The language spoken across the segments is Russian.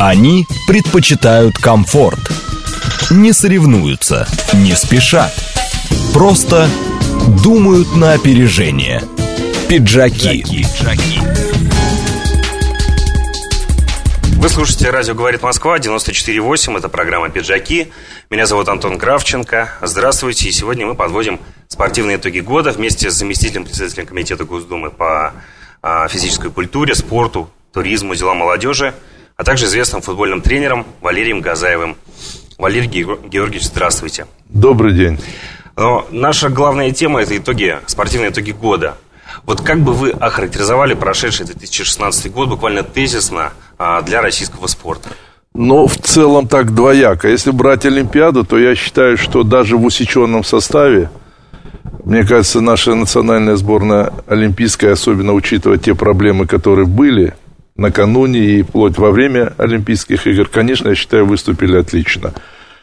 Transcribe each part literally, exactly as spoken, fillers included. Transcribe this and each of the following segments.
Они предпочитают комфорт. Не соревнуются, не спешат. Просто думают на опережение. Пиджаки. Вы слушаете «Радио говорит Москва», девяносто четыре восемь, это программа «Пиджаки». Меня зовут Антон Кравченко. Здравствуйте, и сегодня мы подводим спортивные итоги года вместе с заместителем председателя комитета Госдумы по а, физической культуре, спорту, туризму, делам молодежи, а также известным футбольным тренером Валерием Газаевым. Валерий Георгиевич, здравствуйте. Добрый день. Но наша главная тема – это итоги, спортивные итоги года. Вот как бы вы охарактеризовали прошедший две тысячи шестнадцатый год буквально тезисно а, для российского спорта? Ну, в целом так двояко. Если брать Олимпиаду, то я считаю, что даже в усеченном составе, мне кажется, наша национальная сборная олимпийская, особенно учитывая те проблемы, которые были накануне и вплоть во время Олимпийских игр, конечно, я считаю, выступили отлично.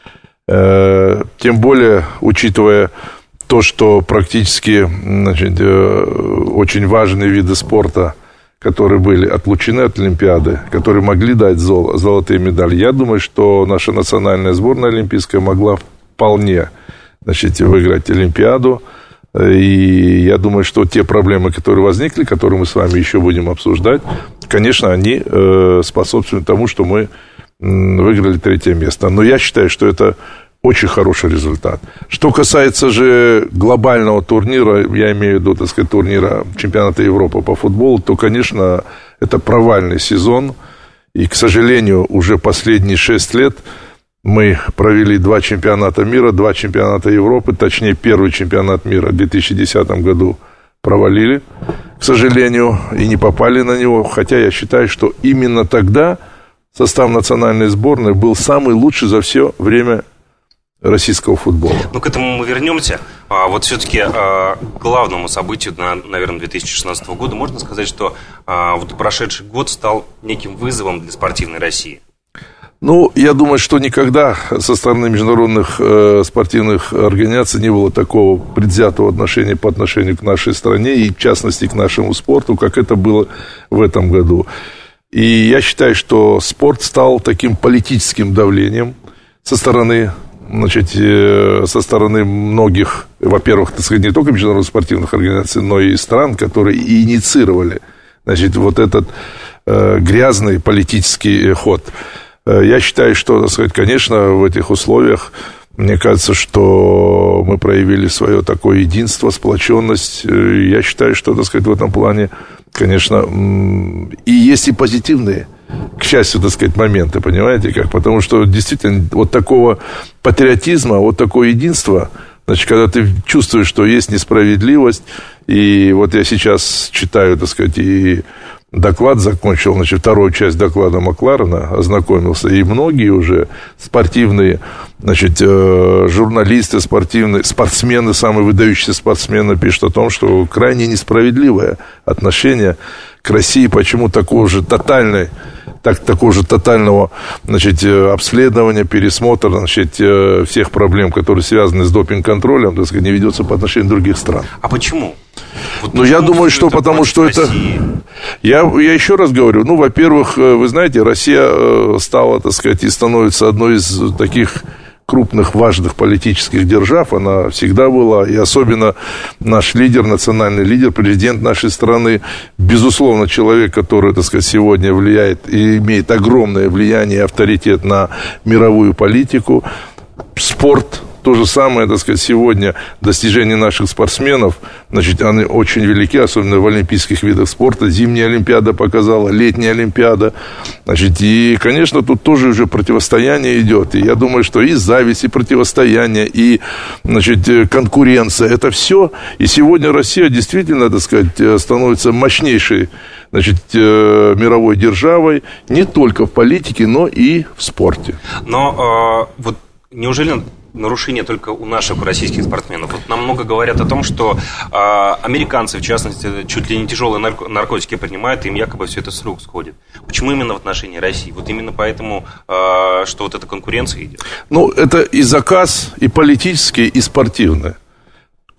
Тем более, учитывая то, что практически, значит, очень важные виды спорта, которые были отлучены от Олимпиады, которые могли дать зол, золотые медали, я думаю, что наша национальная сборная олимпийская могла вполне, значит, выиграть Олимпиаду. И я думаю, что те проблемы, которые возникли, которые мы с вами еще будем обсуждать, конечно, они способствуют тому, что мы выиграли третье место. Но я считаю, что это очень хороший результат. Что касается же глобального турнира, я имею в виду, так сказать, турнира чемпионата Европы по футболу, то, конечно, это провальный сезон. И, к сожалению, уже последние шесть лет мы провели два чемпионата мира, два чемпионата Европы, точнее, первый чемпионат мира в две тысячи десятом году провалили, к сожалению, и не попали на него, хотя я считаю, что именно тогда состав национальной сборной был самый лучший за все время российского футбола. Ну, к этому мы вернемся. А, вот все-таки а, главному событию, на, наверное, две тысячи шестнадцатого года можно сказать, что а, вот прошедший год стал неким вызовом для спортивной России. Ну, я думаю, что никогда со стороны международных э, спортивных организаций не было такого предвзятого отношения по отношению к нашей стране и, в частности, к нашему спорту, как это было в этом году. И я считаю, что спорт стал таким политическим давлением со стороны, значит, э, со стороны многих, во-первых, так сказать, не только международных спортивных организаций, но и стран, которые и инициировали, значит, вот этот э, грязный политический ход. Я считаю, что, так сказать, конечно, в этих условиях, мне кажется, что мы проявили свое такое единство, сплоченность. Я считаю, что, так сказать, в этом плане, конечно, и есть и позитивные, к счастью, так сказать, моменты, понимаете как? Потому что, действительно, вот такого патриотизма, вот такое единство, значит, когда ты чувствуешь, что есть несправедливость, и вот я сейчас читаю, так сказать, и доклад закончил, значит, вторую часть доклада Макларена, ознакомился, и многие уже спортивные, значит, журналисты, спортивные, спортсмены, самые выдающиеся спортсмены пишут о том, что крайне несправедливое отношение к России, почему такого же тотальной, так, такого же тотального, значит, обследования, пересмотра, значит, всех проблем, которые связаны с допинг-контролем, так сказать, не ведется по отношению к других стран. А почему? Вот ну, я думаю, что потому что это... Я, я еще раз говорю, ну, во-первых, вы знаете, Россия стала, так сказать, и становится одной из таких крупных, важных политических держав, она всегда была, и особенно наш лидер, национальный лидер, президент нашей страны, безусловно, человек, который, так сказать, сегодня влияет и имеет огромное влияние и авторитет на мировую политику. Спорт, то же самое, так сказать, сегодня достижения наших спортсменов, значит, они очень велики, особенно в олимпийских видах спорта. Зимняя Олимпиада показала, летняя Олимпиада, значит, и, конечно, тут тоже уже противостояние идет, и я думаю, что и зависть, и противостояние, и, значит, конкуренция, это все, и сегодня Россия действительно, так сказать, становится мощнейшей, значит, мировой державой, не только в политике, но и в спорте. Но э, вот неужели нарушения только у наших, у российских спортсменов? Вот нам много говорят о том, что э, американцы, в частности, чуть ли не тяжелые нарко- наркотики принимают, и им якобы все это с рук сходит. Почему именно в отношении России? Вот именно поэтому, э, что вот эта конкуренция идет? Ну, это и заказ, и политический, и спортивный.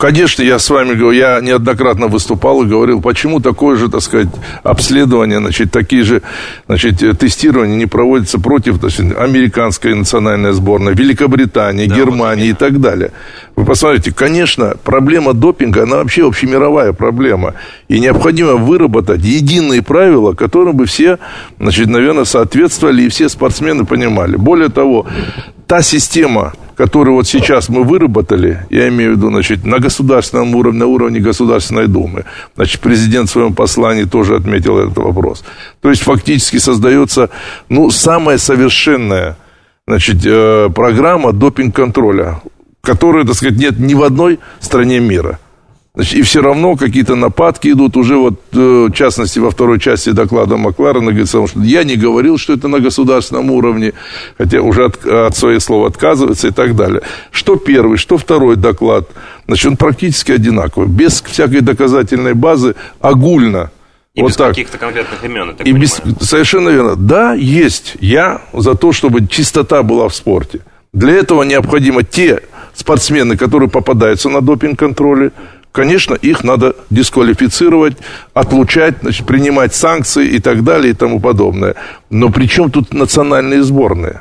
Конечно, я с вами говорю, я неоднократно выступал и говорил, почему такое же, так сказать, обследование, значит, такие же, значит, тестирования не проводятся против, значит, американской национальной сборной, Великобритании, да, Германии вот и так далее. Вы посмотрите, конечно, проблема допинга, она вообще общемировая проблема. И необходимо выработать единые правила, которым бы все, значит, наверное, соответствовали и все спортсмены понимали. Более того, та система, которую вот сейчас мы выработали, я имею в виду, значит, на государственном уровне, на уровне Государственной Думы, значит, президент в своем послании тоже отметил этот вопрос. То есть, фактически создается, ну, самая совершенная, значит, э, программа допинг-контроля, которой, так сказать, нет ни в одной стране мира. Значит, и все равно какие-то нападки идут уже вот, в частности, во второй части доклада Макларена, говорится, что я не говорил, что это на государственном уровне, хотя уже от, от своих слов отказывается и так далее. Что первый, что второй доклад, значит, он практически одинаковый, без всякой доказательной базы, огульно. И вот без так. каких-то конкретных имен, я так и понимаю. без, совершенно верно. Да, есть. Я за то, чтобы чистота была в спорте. Для этого необходимо те спортсмены, которые попадаются на допинг-контроле, конечно, их надо дисквалифицировать, отлучать, значит, принимать санкции и так далее и тому подобное. Но при чем тут национальные сборные?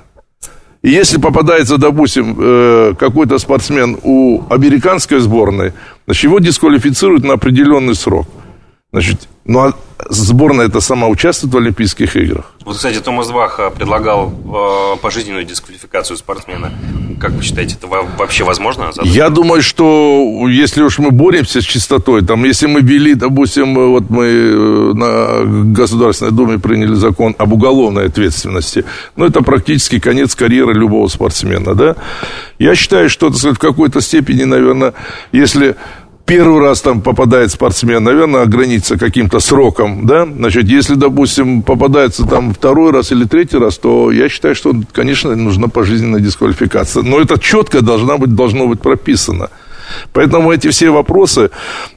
И если попадается, допустим, какой-то спортсмен у американской сборной, значит, его дисквалифицируют на определенный срок. Значит, ну а сборная это сама участвует в Олимпийских играх. Вот, кстати, Томас Бах предлагал э, пожизненную дисквалификацию спортсмена. Как вы считаете, это вообще возможно? Я думаю, что если уж мы боремся с чистотой, там, если мы ввели, допустим, вот мы на Государственной Думе приняли закон об уголовной ответственности, ну, это практически конец карьеры любого спортсмена, да? Я считаю, что, так сказать, в какой-то степени, наверное, если первый раз там попадает спортсмен, наверное, ограничится каким-то сроком, да, значит, если, допустим, попадается там второй раз или третий раз, то я считаю, что, конечно, нужна пожизненная дисквалификация, но это четко должна быть, должно быть прописано. Поэтому эти все вопросы,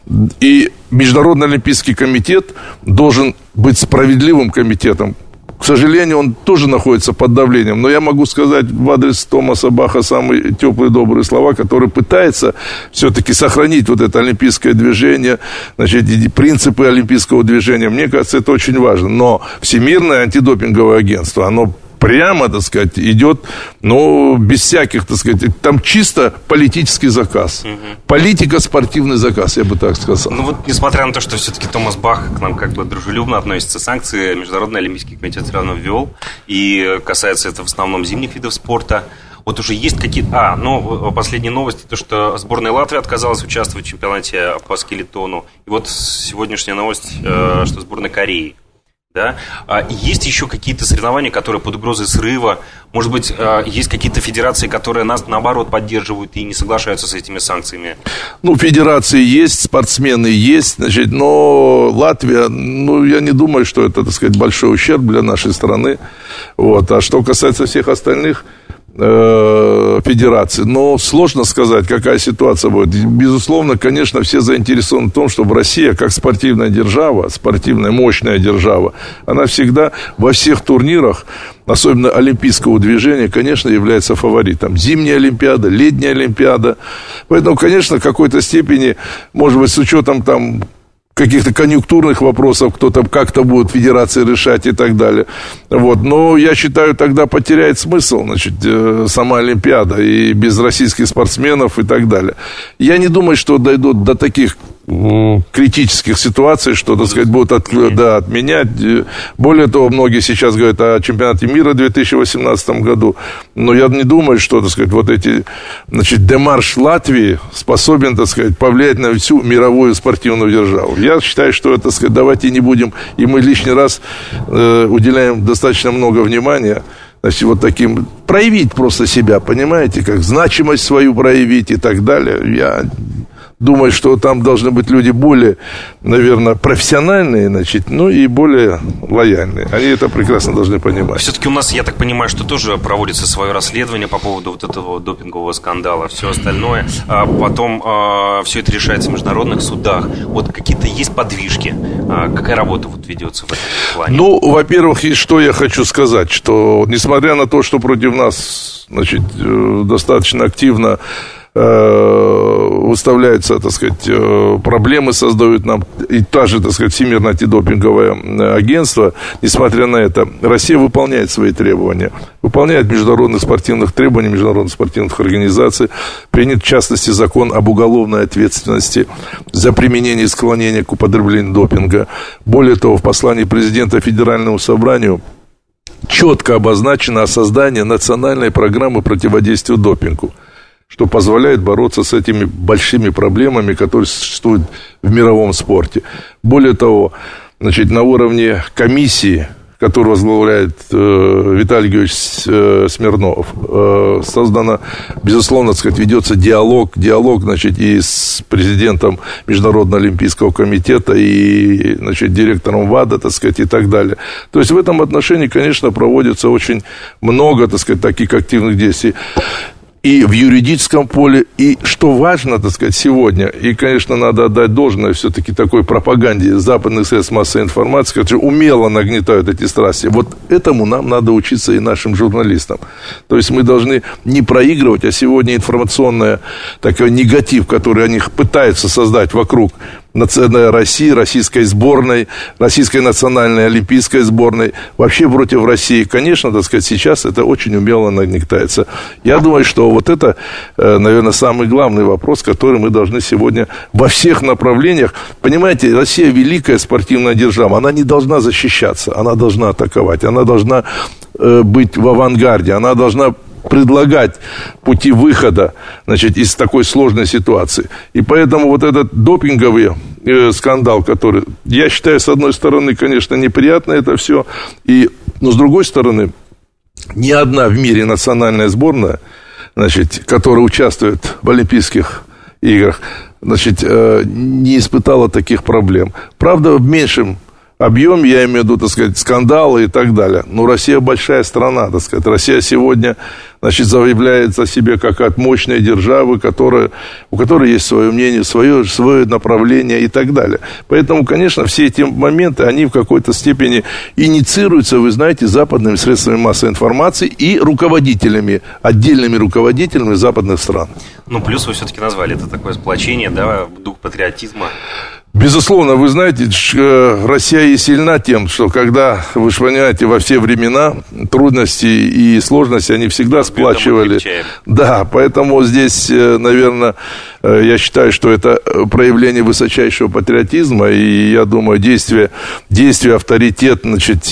и Международный Олимпийский комитет должен быть справедливым комитетом. К сожалению, он тоже находится под давлением, но я могу сказать в адрес Томаса Баха самые теплые, добрые слова, который пытается все-таки сохранить вот это олимпийское движение, значит, принципы олимпийского движения. Мне кажется, это очень важно. Но Всемирное антидопинговое агентство, оно прямо, так сказать, идет, ну, без всяких, так сказать, там чисто политический заказ. Угу. Политико-спортивный заказ, я бы так сказал. Ну вот, несмотря на то, что все-таки Томас Бах к нам как бы дружелюбно относится, санкции Международный Олимпийский комитет все равно ввел, и касается это в основном зимних видов спорта. Вот уже есть какие-то... А, ну, последние новости, то, что сборная Латвии отказалась участвовать в чемпионате по скелетону. И вот сегодняшняя новость, что сборная Кореи. Да? А есть еще какие-то соревнования, которые под угрозой срыва? Может быть, есть какие-то федерации, которые нас, наоборот, поддерживают и не соглашаются с этими санкциями? Ну, федерации есть, спортсмены есть, значит, но Латвия, ну, я не думаю, что это, так сказать, большой ущерб для нашей страны. Вот. А что касается всех остальных федерации. Но сложно сказать, какая ситуация будет. Безусловно, конечно, все заинтересованы в том, чтобы Россия, как спортивная держава, спортивная мощная держава, она всегда во всех турнирах, особенно олимпийского движения, конечно, является фаворитом. Зимняя Олимпиада, летняя Олимпиада. Поэтому, конечно, в какой-то степени, может быть, с учетом там каких-то конъюнктурных вопросов, кто-то как-то будет федерации решать и так далее. Вот. Но я считаю, тогда потеряет смысл, значит, сама Олимпиада и без российских спортсменов и так далее. Я не думаю, что дойдут до таких критических ситуаций, что, так сказать, будут от, да, отменять. Более того, многие сейчас говорят о чемпионате мира в две тысячи восемнадцатом году, но я не думаю, что, так сказать, вот эти, значит, демарш Латвии способен, так сказать, повлиять на всю мировую спортивную державу. Я считаю, что, так сказать, давайте не будем, и мы лишний раз э, уделяем достаточно много внимания, значит, вот таким, проявить просто себя, понимаете, как значимость свою проявить и так далее. Я думаю, что там должны быть люди более, наверное, профессиональные, значит, ну и более лояльные. Они это прекрасно должны понимать. Все-таки у нас, я так понимаю, что тоже проводится свое расследование по поводу вот этого допингового скандала, все остальное. А потом а, все это решается в международных судах. Вот какие-то есть подвижки? А, какая работа вот ведется в этом плане? Ну, во-первых, и что я хочу сказать, что несмотря на то, что против нас, значит, достаточно активно выставляются, так сказать, проблемы создают нам, и та же, так сказать, Всемирное антидопинговое агентство, несмотря на это, Россия выполняет свои требования, выполняет международных спортивных требований, международных спортивных организаций, принят, в частности, закон об уголовной ответственности за применение и склонение к употреблению допинга. Более того, в послании президента Федеральному собранию четко обозначено создание национальной программы противодействия допингу, что позволяет бороться с этими большими проблемами, которые существуют в мировом спорте. Более того, значит, на уровне комиссии, которую возглавляет э, Виталий Георгиевич э, Смирнов, э, создано, безусловно, так сказать, ведется диалог, диалог, значит, и с президентом Международного олимпийского комитета, и, значит, директором ВАДА, так сказать, и так далее. То есть в этом отношении, конечно, проводится очень много, так сказать, таких активных действий. И в юридическом поле, и, что важно, так сказать, сегодня, и, конечно, надо отдать должное все-таки такой пропаганде западных средств массовой информации, которые умело нагнетают эти страсти. Вот этому нам надо учиться и нашим журналистам. То есть мы должны не проигрывать, а сегодня информационный такой негатив, который они пытаются создать вокруг национальной России, российской сборной, российской национальной олимпийской сборной, вообще против России, конечно, так сказать, сейчас это очень умело нагнетается. Я думаю, что вот это, наверное, самый главный вопрос, который мы должны сегодня во всех направлениях. Понимаете, Россия великая спортивная держава, она не должна защищаться, она должна атаковать, она должна быть в авангарде, она должна предлагать пути выхода, значит, из такой сложной ситуации. И поэтому вот этот допинговый э, скандал, который, я считаю, с одной стороны, конечно, неприятно это все, и, но с другой стороны, ни одна в мире национальная сборная, значит, которая участвует в Олимпийских играх, значит, э, не испытала таких проблем. Правда, в меньшем объем, я имею в виду, так сказать, скандалы и так далее. Но Россия большая страна, так сказать. Россия сегодня, значит, заявляет о себе как от мощной державы, которая, у которой есть свое мнение, свое, свое направление и так далее. Поэтому, конечно, все эти моменты, они в какой-то степени инициируются, вы знаете, западными средствами массовой информации и руководителями, отдельными руководителями западных стран. Ну, плюс вы все-таки назвали это такое сплочение, да, дух патриотизма. Безусловно, вы знаете, Россия и сильна тем, что когда, вы же понимаете, во все времена трудности и сложности, они всегда сплачивали. Да, поэтому здесь, наверное, я считаю, что это проявление высочайшего патриотизма, и я думаю, действие, действие авторитет, значит,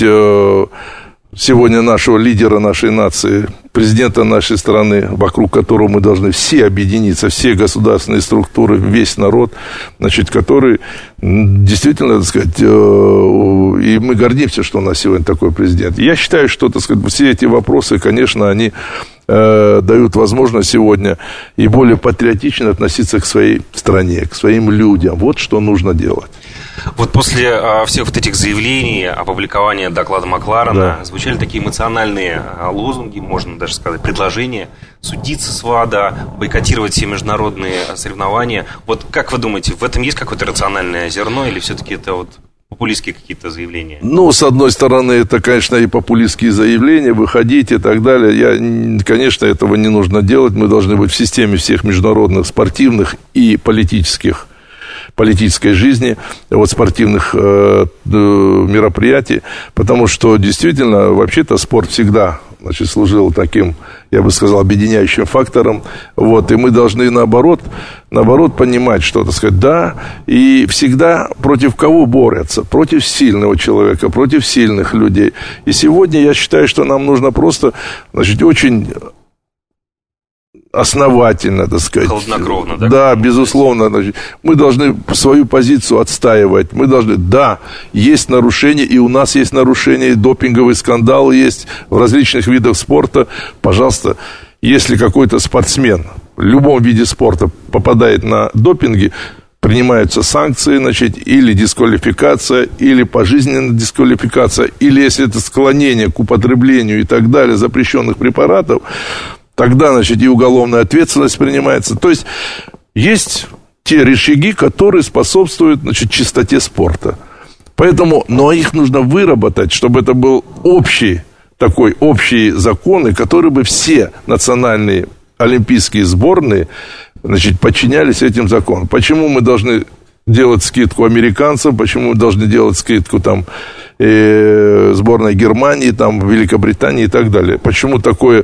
сегодня нашего лидера нашей нации, президента нашей страны, вокруг которого мы должны все объединиться, все государственные структуры, весь народ, значит, который действительно, так сказать, и мы гордимся, что у нас сегодня такой президент. Я считаю, что, так сказать, все эти вопросы, конечно, они э, дают возможность сегодня и более патриотично относиться к своей стране, к своим людям. Вот что нужно делать. Вот после а, всех вот этих заявлений, опубликования доклада Макларена, да, звучали такие эмоциональные а, лозунги, можно даже сказать, предложения судиться с ВАДА, бойкотировать все международные соревнования. Вот как вы думаете, в этом есть какое-то рациональное зерно или все-таки это вот популистские какие-то заявления? Ну, с одной стороны, это, конечно, и популистские заявления, выходить и так далее. Я, конечно, этого не нужно делать. Мы должны быть в системе всех международных спортивных и политических политической жизни, вот, спортивных э, мероприятий, потому что действительно, вообще-то спорт всегда, значит, служил таким, я бы сказал, объединяющим фактором, вот, и мы должны наоборот, наоборот понимать, что, так сказать, да, и всегда против кого борются? Против сильного человека, против сильных людей. И сегодня я считаю, что нам нужно просто, значит, очень основательно, так сказать. Холоднокровно, да? Да, безусловно. Значит, мы должны свою позицию отстаивать. Мы должны, да, есть нарушения, и у нас есть нарушения, и допинговый скандал есть в различных видах спорта. Пожалуйста, если какой-то спортсмен в любом виде спорта попадает на допинги, принимаются санкции, значит, или дисквалификация, или пожизненная дисквалификация, или если это склонение к употреблению и так далее запрещенных препаратов, тогда, значит, и уголовная ответственность принимается. То есть, есть те рычаги, которые способствуют, значит, чистоте спорта. Поэтому, но их нужно выработать, чтобы это был общий, такой общий закон, и который бы все национальные олимпийские сборные, значит, подчинялись этим законам. Почему мы должны делать скидку американцам, почему мы должны делать скидку там э, сборной Германии, там, Великобритании и так далее? Почему такое...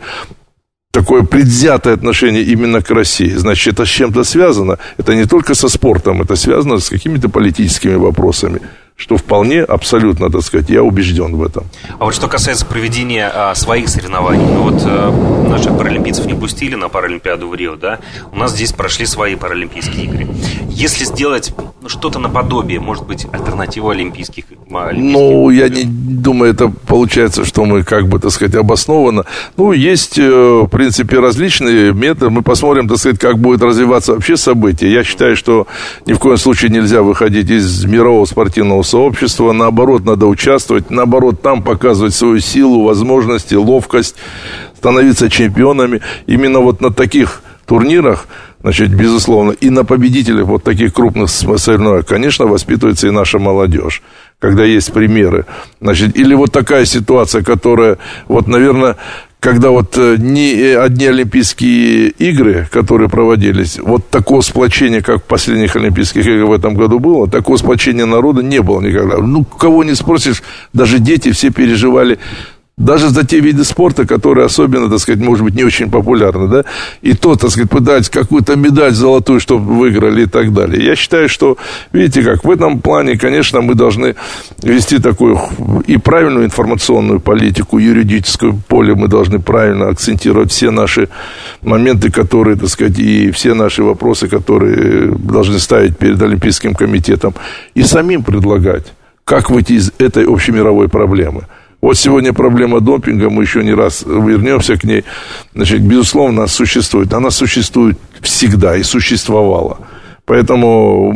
такое предвзятое отношение именно к России? Значит, это с чем-то связано. Это не только со спортом, это связано с какими-то политическими вопросами, что вполне, абсолютно, так сказать, я убежден в этом. А вот что касается проведения а, своих соревнований, ну вот а, наших паралимпийцев не пустили на Паралимпиаду в Рио, да, у нас здесь прошли свои Паралимпийские игры. Если сделать ну, что-то наподобие, может быть, альтернативу Олимпийских, олимпийских Ну, я не думаю, это получается, что мы, как бы, так сказать, обоснованно. Ну, есть, в принципе, различные методы. Мы посмотрим, так сказать, как будет развиваться вообще событие. Я считаю, что ни в коем случае нельзя выходить из мирового спортивного сообщества. Наоборот, надо участвовать. Наоборот, там показывать свою силу, возможности, ловкость, становиться чемпионами. Именно вот на таких турнирах, значит, безусловно, и на победителях вот таких крупных соревнований, конечно, воспитывается и наша молодежь, когда есть примеры. Значит, или вот такая ситуация, которая, вот, наверное, когда вот не одни Олимпийские игры, которые проводились, вот такого сплочения, как в последних Олимпийских играх в этом году было, такого сплочения народа не было никогда. Ну, кого не спросишь, даже дети все переживали, даже за те виды спорта, которые особенно, так сказать, может быть, не очень популярны, да, и то, так сказать, пытать какую-то медаль золотую, чтобы выиграли и так далее. Я считаю, что, видите как, в этом плане, конечно, мы должны вести такую и правильную информационную политику, юридическое поле мы должны правильно акцентировать все наши моменты, которые, так сказать, и все наши вопросы, которые должны ставить перед Олимпийским комитетом, и самим предлагать, как выйти из этой общемировой проблемы. Вот сегодня проблема допинга, мы еще не раз вернемся к ней. Значит, безусловно, она существует. Она существует всегда и существовала. Поэтому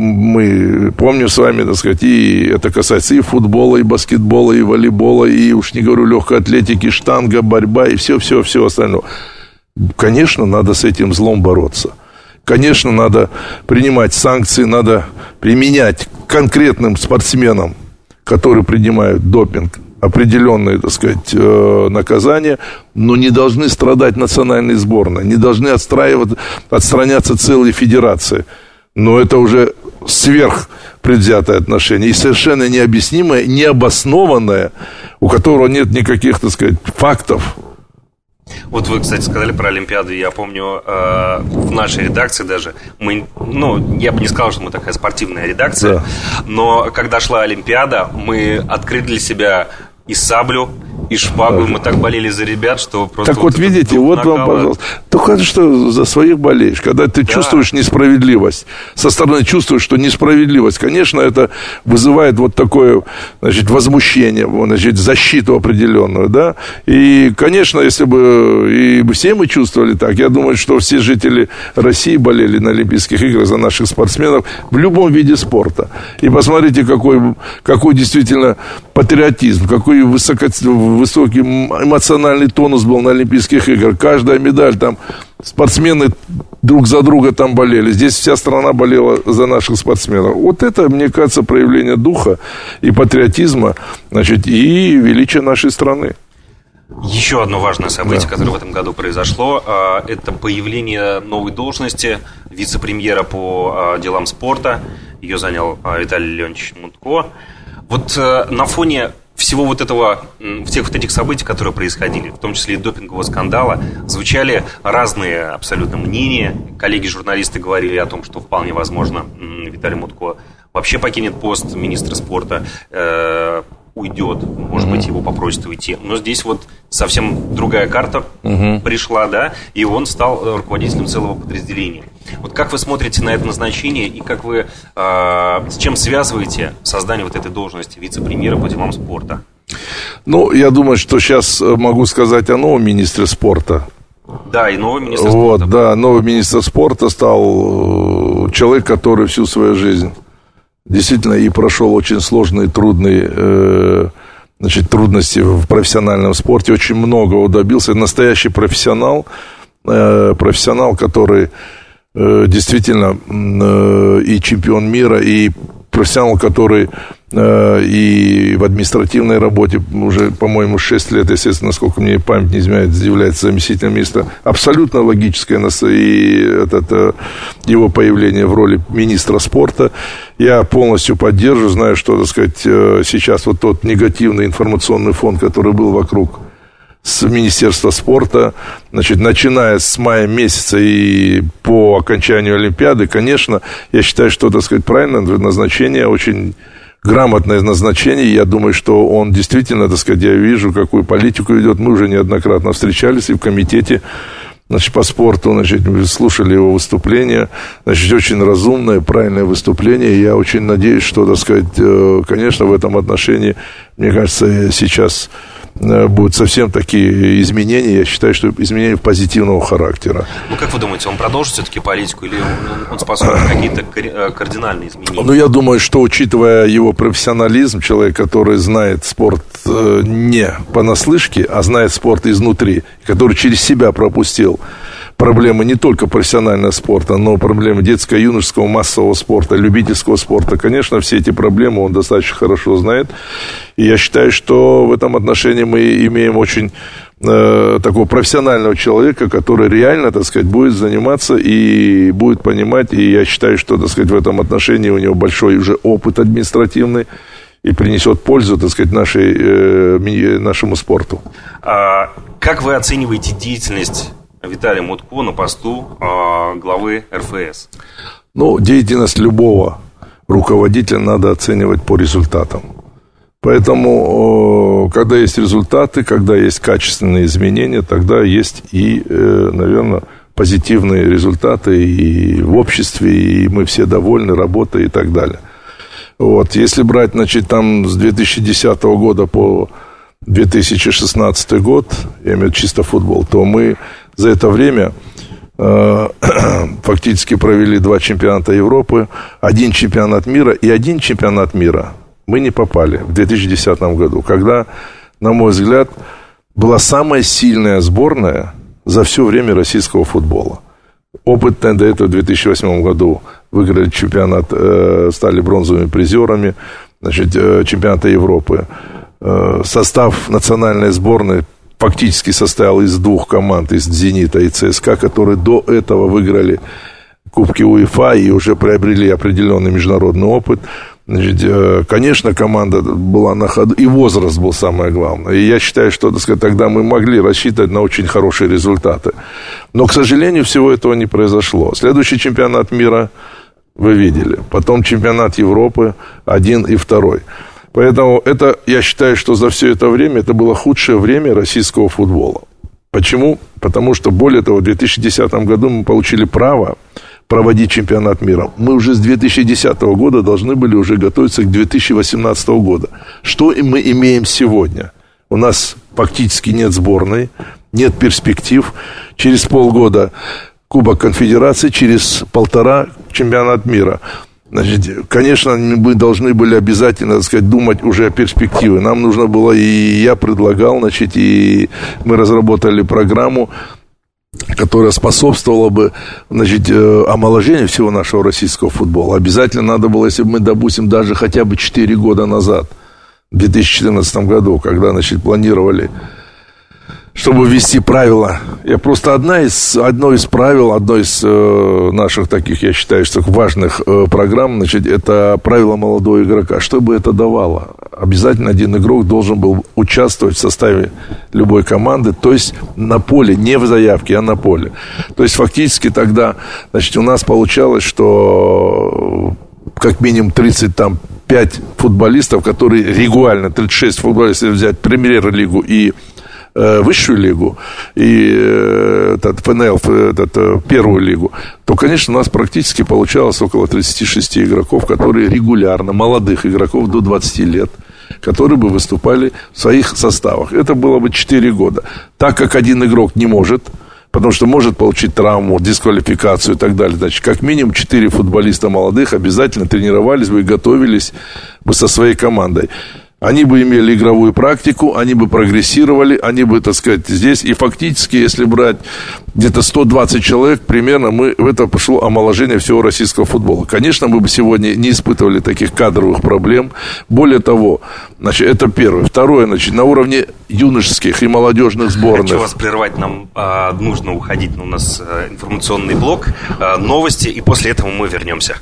мы помним с вами, так сказать, и это касается и футбола, и баскетбола, и волейбола, и, уж не говорю, легкой атлетики, штанга, борьба и все-все-все остальное. Конечно, надо с этим злом бороться. Конечно, надо принимать санкции, надо применять конкретным спортсменам, которые принимают допинг, определенные, так сказать, наказания, но не должны страдать национальные сборные, не должны отстраивать, отстраняться целые федерации. Но это уже сверхпредвзятое отношение и совершенно необъяснимое, необоснованное, у которого нет никаких, так сказать, фактов. Вот вы, кстати, сказали про Олимпиаду. Я помню, э, в нашей редакции даже мы, ну, я бы не сказал, что мы такая спортивная редакция, да. Но когда шла Олимпиада, мы открыли для себя и саблю, и шпагу, и мы так болели за ребят, что просто... Так вот, вот видите, вот накала. Вам, пожалуйста. Только что за своих болеешь, когда ты да. чувствуешь несправедливость, со стороны чувствуешь, что несправедливость, конечно, это вызывает вот такое, значит, возмущение, значит, защиту определенную, да, и, конечно, если бы и все мы чувствовали так, я думаю, что все жители России болели на Олимпийских играх за наших спортсменов в любом виде спорта. И посмотрите, какой, какой действительно патриотизм, какой высоко, высокий эмоциональный тонус был на Олимпийских играх. Каждая медаль, там спортсмены друг за друга там болели. Здесь вся страна болела за наших спортсменов. Вот это, мне кажется, проявление духа и патриотизма, значит, и величия нашей страны. Еще одно важное событие, да. которое в этом году произошло, это появление новой должности вице-премьера по делам спорта. Ее занял Виталий Леонидович Мутко. Вот на фоне всего вот этого, всех вот этих событий, которые происходили, в том числе и допингового скандала, звучали разные абсолютно мнения. Коллеги-журналисты говорили о том, что вполне возможно Виталий Мутко вообще покинет пост министра спорта, э, уйдет, может быть, его попросят уйти. Но здесь вот совсем другая карта uh-huh. пришла, да, и он стал руководителем целого подразделения. Вот как вы смотрите на это назначение и как вы, э, с чем связываете создание вот этой должности вице-премьера по делам спорта? Ну, я думаю, что сейчас могу сказать о новом министре спорта. Да, и новый министр вот, спорта. Да, новый министр спорта стал человек, который всю свою жизнь действительно и прошел очень сложные, трудные, э, значит, трудности в профессиональном спорте, очень многого добился. Настоящий профессионал, э, профессионал, который э, действительно э, и чемпион мира, и профессионал, который и в административной работе уже, по-моему, шесть лет, естественно, насколько мне память не изменяет, является заместителем министра. Абсолютно логическое и это, его появление в роли министра спорта. Я полностью поддерживаю, знаю, что, так сказать, сейчас вот тот негативный информационный фон, который был вокруг с Министерства спорта, значит, начиная с мая месяца и по окончанию Олимпиады, конечно, я считаю, что, так сказать, правильное назначение, очень грамотное назначение. Я думаю, что он действительно, так сказать, я вижу, какую политику ведет. Мы уже неоднократно встречались и в комитете, значит, по спорту, значит, слушали его выступление. Значит, очень разумное, правильное выступление. Я очень надеюсь, что, так сказать, конечно, в этом отношении, мне кажется, сейчас будут совсем такие изменения. Я считаю, что изменения позитивного характера. Ну, как вы думаете, он продолжит все-таки политику или он, он способен на какие-то кардинальные изменения? Ну, я думаю, что, учитывая его профессионализм, человек, который знает спорт не понаслышке, а знает спорт изнутри, который через себя пропустил проблемы не только профессионального спорта, но проблемы детско-юношеского, массового спорта, любительского спорта. Конечно, все эти проблемы он достаточно хорошо знает. И я считаю, что в этом отношении мы имеем очень э, такого профессионального человека, который реально, так сказать, будет заниматься и будет понимать. И я считаю, что, так сказать, в этом отношении у него большой уже опыт административный и принесет пользу, так сказать, нашей, э, нашему спорту. А как вы оцениваете деятельность Виталия Мутко на посту э, главы эр эф эс? Ну, деятельность любого руководителя надо оценивать по результатам. Поэтому, э, когда есть результаты, когда есть качественные изменения, тогда есть и, э, наверное, позитивные результаты и в обществе, и мы все довольны работой и так далее. Вот. Если брать, значит, там с две тысячи десятого года по две тысячи шестнадцатый год, я имею в виду чисто футбол, то мы за это время э, фактически провели два чемпионата Европы, один чемпионат мира и один чемпионат мира мы не попали в две тысячи десятом году, когда, на мой взгляд, была самая сильная сборная за все время российского футбола. Опытные до этого в две тысячи восьмом году выиграли чемпионат, э, стали бронзовыми призерами, значит, э, чемпионата Европы. Э, состав национальной сборной фактически состоял из двух команд, из «Зенита» и ЦСКА, которые до этого выиграли Кубки УЕФА и уже приобрели определенный международный опыт. Значит, конечно, команда была на ходу, и возраст был самое главное. И я считаю, что, так сказать, тогда мы могли рассчитывать на очень хорошие результаты. Но, к сожалению, всего этого не произошло. Следующий чемпионат мира вы видели. Потом чемпионат Европы, один и второй. Поэтому это, я считаю, что за все это время это было худшее время российского футбола. Почему? Потому что, более того, в две тысячи десятом году мы получили право проводить чемпионат мира. Мы уже с две тысячи десятого года должны были уже готовиться к две тысячи восемнадцатому году. Что мы имеем сегодня? У нас фактически нет сборной, нет перспектив. Через полгода Кубок Конфедерации, через полтора чемпионат мира. Значит, конечно, мы должны были обязательно, так сказать, думать уже о перспективе. Нам нужно было, и я предлагал, значит, и мы разработали программу, которая способствовала бы, значит, омоложению всего нашего российского футбола. Обязательно надо было, если бы мы, допустим, даже хотя бы четыре года назад, в две тысячи четырнадцатом году, когда, значит, планировали, чтобы ввести правила. Я просто одна из, одно из правил, одно из э, наших таких, я считаю, что важных э, программ, значит, это правило молодого игрока. Что бы это давало? Обязательно один игрок должен был участвовать в составе любой команды, то есть на поле, не в заявке, а на поле. То есть фактически тогда, значит, у нас получалось, что как минимум тридцать пять футболистов, которые регулярно, тридцать шесть футболистов, если взять премьер-лигу и высшую лигу и этот, эф эн эл, этот, первую лигу, то, конечно, у нас практически получалось около тридцать шесть игроков, которые регулярно, молодых игроков до двадцати лет, которые бы выступали в своих составах. Это было бы четыре года. Так как один игрок не может, потому что может получить травму, дисквалификацию и так далее, значит, как минимум четыре футболиста молодых обязательно тренировались бы и готовились бы со своей командой. Они бы имели игровую практику, они бы прогрессировали, они бы, так сказать, здесь. И фактически, если брать где-то сто двадцать человек, примерно, мы, в это пошло омоложение всего российского футбола. Конечно, мы бы сегодня не испытывали таких кадровых проблем. Более того, значит, это первое. Второе, значит, на уровне юношеских и молодежных сборных. Хочу вас прервать, нам а, нужно уходить, у нас а, информационный блок, а, новости, и после этого мы вернемся.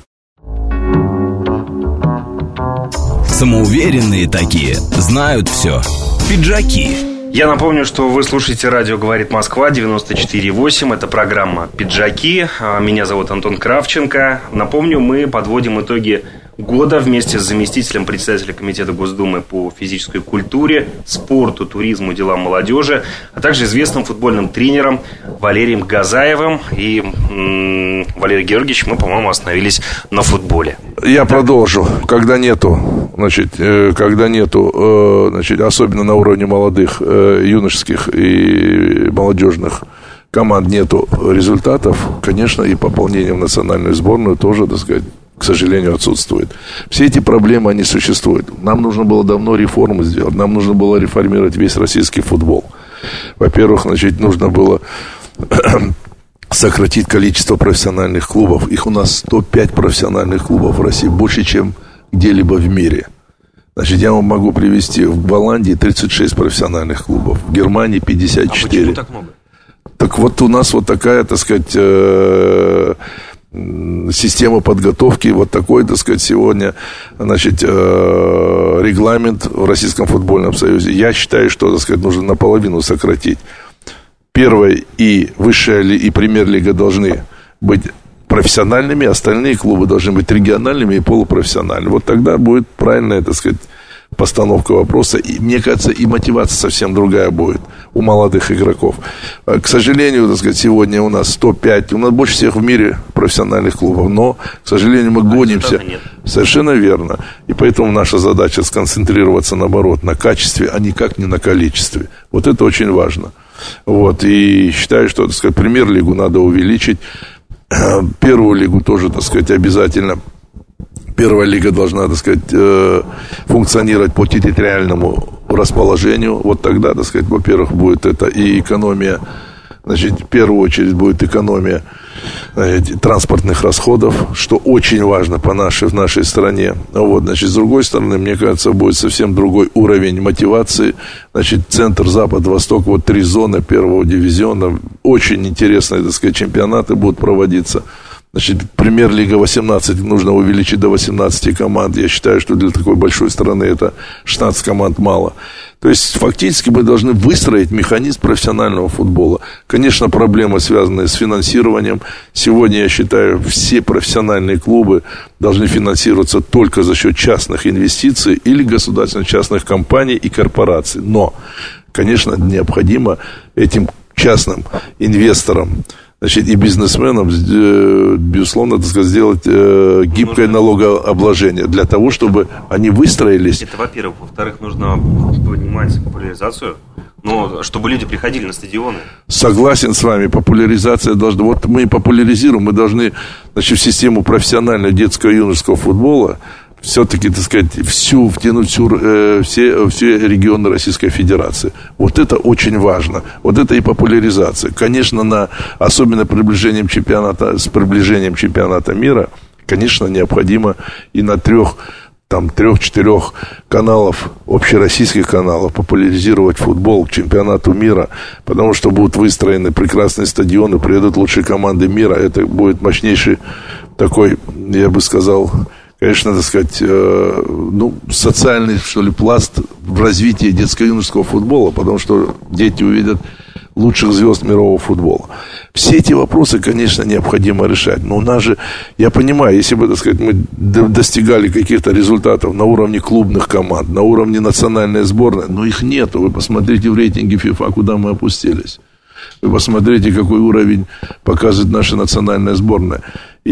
Самоуверенные такие, знают все. Пиджаки. Я напомню, что вы слушаете радио «Говорит Москва», девяносто четыре восемь. Это программа «Пиджаки». Меня зовут Антон Кравченко. Напомню, мы подводим итоги года вместе с заместителем председателя Комитета Госдумы по физической культуре, спорту, туризму, делам молодежи, а также известным футбольным тренером Валерием Газаевым. И м- Валерий Георгиевич, мы, по-моему, остановились на футболе. Я продолжу. Когда нету, значит, когда нету, значит, особенно на уровне молодых, юношеских и молодежных команд нету результатов, конечно, и пополнение в национальную сборную тоже, так сказать, к сожалению, отсутствует. Все эти проблемы, они существуют. Нам нужно было давно реформу сделать. Нам нужно было реформировать весь российский футбол. Во-первых, значит, нужно было сократить количество профессиональных клубов. Их у нас сто пять профессиональных клубов в России, больше, чем где-либо в мире. Значит, я вам могу привести: в Голландии тридцать шесть профессиональных клубов, в Германии пятьдесят четыре. А почему так много? Так вот, у нас вот такая, так сказать, э- система подготовки, вот такой, так сказать, сегодня, значит, э- регламент в Российском футбольном союзе. Я считаю, что, так сказать, нужно наполовину сократить. Первая и высшая ли, и премьер-лига должны быть профессиональными, остальные клубы должны быть региональными и полупрофессиональными. Вот тогда будет правильная, так сказать, постановка вопроса. И, мне кажется, и мотивация совсем другая будет у молодых игроков. К сожалению, так сказать, сегодня у нас сто пять, у нас больше всех в мире профессиональных клубов, но, к сожалению, мы гонимся. Совершенно верно. И поэтому наша задача сконцентрироваться, наоборот, на качестве, а никак не на количестве. Вот это очень важно. Вот. И считаю, что, так сказать, премьер-лигу надо увеличить. Первую лигу тоже, так сказать, обязательно. Первая лига должна, так сказать, функционировать по территориальному расположению. Вот тогда, так сказать, во-первых, будет это и экономия, значит, в первую очередь будет экономия знаете, транспортных расходов, что очень важно по нашей, в нашей стране. Вот, значит, с другой стороны, мне кажется, будет совсем другой уровень мотивации. Значит, центр, запад, восток, вот три зоны первого дивизиона. Очень интересные, так сказать, чемпионаты будут проводиться. Значит, премьер-лига восемнадцать нужно увеличить до восемнадцати команд. Я считаю, что для такой большой страны это шестнадцать команд мало. То есть, фактически мы должны выстроить механизм профессионального футбола. Конечно, проблемы, связанные с финансированием. Сегодня, я считаю, все профессиональные клубы должны финансироваться только за счет частных инвестиций или государственно-частных компаний и корпораций. Но, конечно, необходимо этим частным инвесторам, значит, и бизнесменам, безусловно, так сказать, сделать э, гибкое нужно налогообложение для того, чтобы они выстроились. Это, во-первых. Во-вторых, нужно поднимать популяризацию, но чтобы люди приходили на стадионы. Согласен с вами, популяризация должна. Вот мы популяризируем, мы должны, значит, в систему профессионального детского и юношеского футбола все-таки, так сказать, всю, втянуть всю, э, все, все регионы Российской Федерации. Вот это очень важно. Вот это и популяризация. Конечно, на, особенно приближением чемпионата, с приближением чемпионата мира, конечно, необходимо и на трех, там, трех-четырех каналов, общероссийских каналов популяризировать футбол к чемпионату мира, потому что будут выстроены прекрасные стадионы, приедут лучшие команды мира. Это будет мощнейший такой, я бы сказал, конечно, так сказать, э, ну, социальный, что ли, пласт в развитии детско-юношеского футбола, потому что дети увидят лучших звезд мирового футбола. Все эти вопросы, конечно, необходимо решать. Но у нас же, я понимаю, если бы, так сказать, мы достигали каких-то результатов на уровне клубных команд, на уровне национальной сборной, но их нету. Вы посмотрите в рейтинге ФИФА, куда мы опустились. Вы посмотрите, какой уровень показывает наша национальная сборная.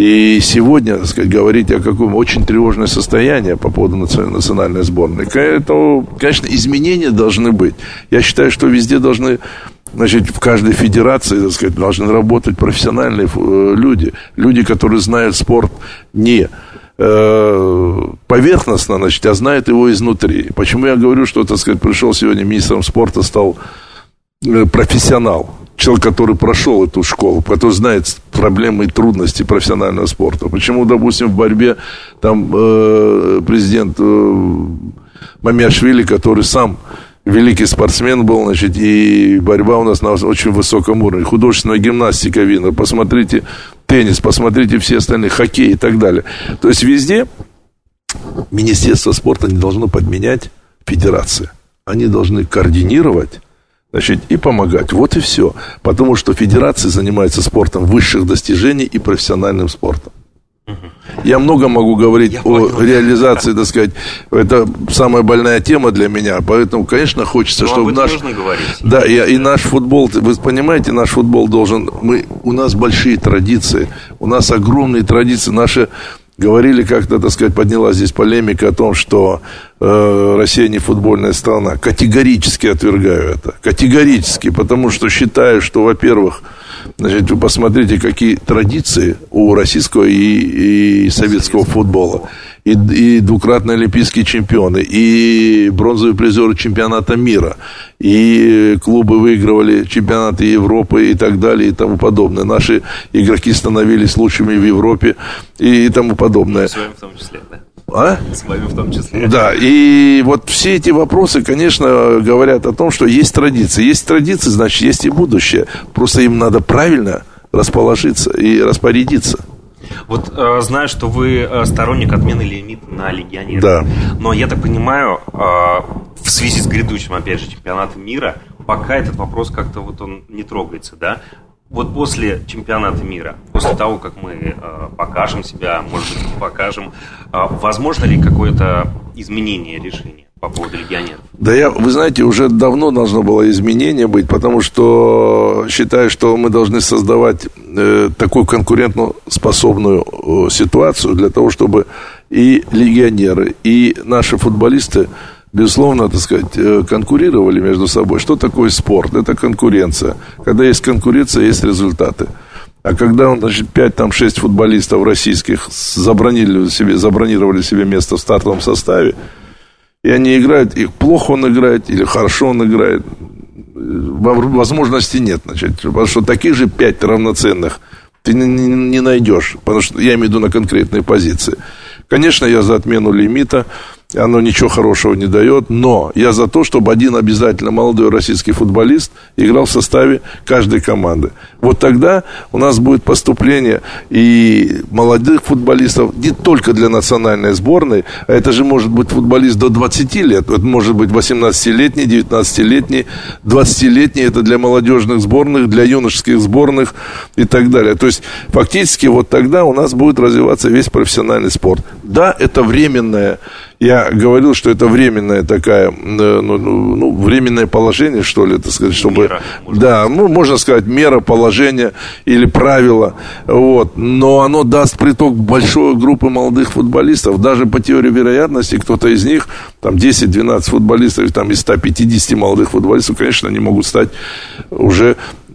И сегодня, так сказать, говорить о каком очень тревожное состояние по поводу национальной сборной, это, конечно, изменения должны быть. Я считаю, что везде должны, значит, в каждой федерации, так сказать, должны работать профессиональные люди. Люди, которые знают спорт не э, поверхностно, значит, а знает его изнутри. Почему я говорю, что, так сказать, пришел сегодня министром спорта, стал э, профессионал. Человек, который прошел эту школу, который знает проблемы и трудности профессионального спорта. Почему, допустим, в борьбе там э, президент э, Мамиашвили, который сам великий спортсмен был, значит, и борьба у нас на очень высоком уровне. Художественная гимнастика видно. Посмотрите теннис, посмотрите все остальные, хоккей и так далее. То есть везде Министерство спорта не должно подменять федерации. Они должны координировать, значит, и помогать. Вот и все. Потому что федерации занимаются спортом высших достижений и профессиональным спортом. Я много могу говорить Я о понял. реализации, так сказать. Это самая больная тема для меня. Поэтому, конечно, хочется, Но чтобы наш... Да, и, и наш футбол, вы понимаете, наш футбол должен... Мы, у нас большие традиции. У нас огромные традиции. Наши... Говорили как-то, так сказать, поднялась здесь полемика о том, что э, Россия не футбольная страна. Категорически отвергаю это. Категорически, потому что считаю, что, во-первых, значит, вы посмотрите, какие традиции у российского и, и советского футбола. И, и двукратные олимпийские чемпионы, и бронзовые призеры чемпионата мира, и клубы выигрывали чемпионаты Европы и так далее, и тому подобное. Наши игроки становились лучшими в Европе и тому подобное. С вами в том числе, да? А? С вами в том числе. Да, и вот все эти вопросы, конечно, говорят о том, что есть традиции. Есть традиции, значит, есть и будущее. Просто им надо правильно расположиться и распорядиться. Вот э, знаю, что вы э, сторонник отмены лимита на легионеров. Да. Но я так понимаю, э, в связи с грядущим, опять же, чемпионатом мира, пока этот вопрос как-то вот он не трогается, да? Вот после чемпионата мира, после того, как мы э, покажем себя, может быть, не покажем, э, возможно ли какое-то изменение решения по поводу легионеров? Да я, вы знаете, уже давно должно было изменение быть, потому что считаю, что мы должны создавать э, такую конкурентно способную э, ситуацию для того, чтобы и легионеры, и наши футболисты, безусловно, так сказать, конкурировали между собой. Что такое спорт? Это конкуренция. Когда есть конкуренция, есть результаты. А когда, значит, пять-шесть футболистов российских забронировали себе, забронировали себе место в стартовом составе, и они играют, и плохо он играет, или хорошо он играет, возможности нет, значит, потому что таких же пять равноценных ты не, не, не найдешь, потому что я имею в виду на конкретные позиции. Конечно, я за отмену лимита, оно ничего хорошего не дает, но я за то, чтобы один обязательно молодой российский футболист играл в составе каждой команды. Вот тогда у нас будет поступление и молодых футболистов не только для национальной сборной, а это же может быть футболист до двадцати лет, это может быть восемнадцатилетний, девятнадцатилетний, двадцатилетний, это для молодежных сборных, для юношеских сборных и так далее. То есть фактически вот тогда у нас будет развиваться весь профессиональный спорт. Да, это временное. Я говорил, что это временное такая, ну, ну, ну, временное положение, что ли, так сказать, чтобы... Мера, да, сказать. Ну, можно сказать, мера, положение или правило, вот, но оно даст приток большой группы молодых футболистов, даже по теории вероятности, кто-то из них, там, десять-двенадцать футболистов, там, из ста пятидесяти молодых футболистов, конечно, они могут стать уже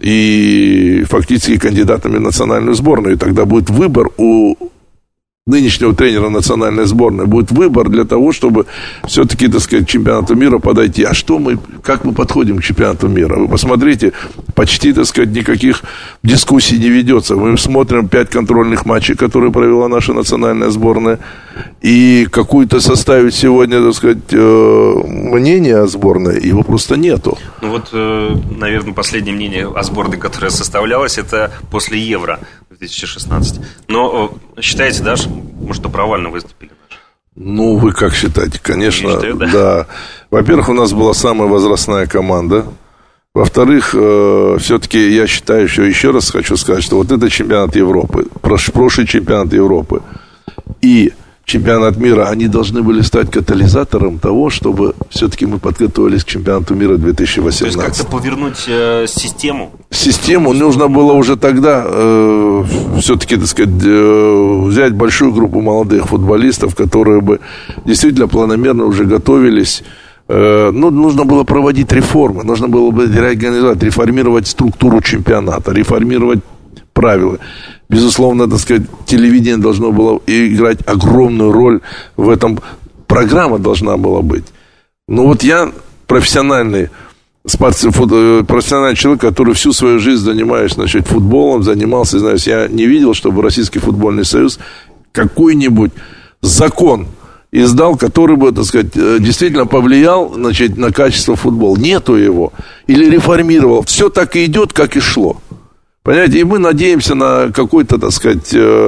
и фактически кандидатами в национальную сборную, и тогда будет выбор у нынешнего тренера национальной сборной, будет выбор для того, чтобы все-таки, так сказать, к чемпионату мира подойти. А что мы, как мы подходим к чемпионату мира? Вы посмотрите, почти, так сказать, никаких дискуссий не ведется. Мы смотрим пять контрольных матчей, которые провела наша национальная сборная, и какую-то составить сегодня, так сказать, мнение о сборной, его просто нету. Ну вот, наверное, последнее мнение о сборной, которая составлялась, это после Евро две тысячи шестнадцатого. Но считаете, да, может, что провально выступили? Ну, вы как считаете? Конечно, считаю, да. да. Во-первых, у нас была самая возрастная команда. Во-вторых, э, все-таки я считаю, что еще раз хочу сказать, что вот это чемпионат Европы, прошлый чемпионат Европы и чемпионат мира, они должны были стать катализатором того, чтобы все-таки мы подготовились к чемпионату мира две тысячи восемнадцатого. То есть как-то повернуть э, систему? Систему нужно было уже тогда э, все-таки, так сказать, э, взять большую группу молодых футболистов, которые бы действительно планомерно уже готовились. Э, ну, нужно было проводить реформы, нужно было бы реорганизовать, реформировать структуру чемпионата, реформировать правила. Безусловно, так сказать, телевидение должно было играть огромную роль в этом. Программа должна была быть. Но вот я профессиональный спортсмен, профессиональный человек, который всю свою жизнь занимаюсь, значит, футболом, занимался, знаешь, я не видел, чтобы Российский футбольный союз какой-нибудь закон издал, который бы, так сказать, действительно повлиял, значит, на качество футбола. Нету его. Или реформировал. Все так и идет, как и шло. Понимаете? И мы надеемся на какой-то, так сказать,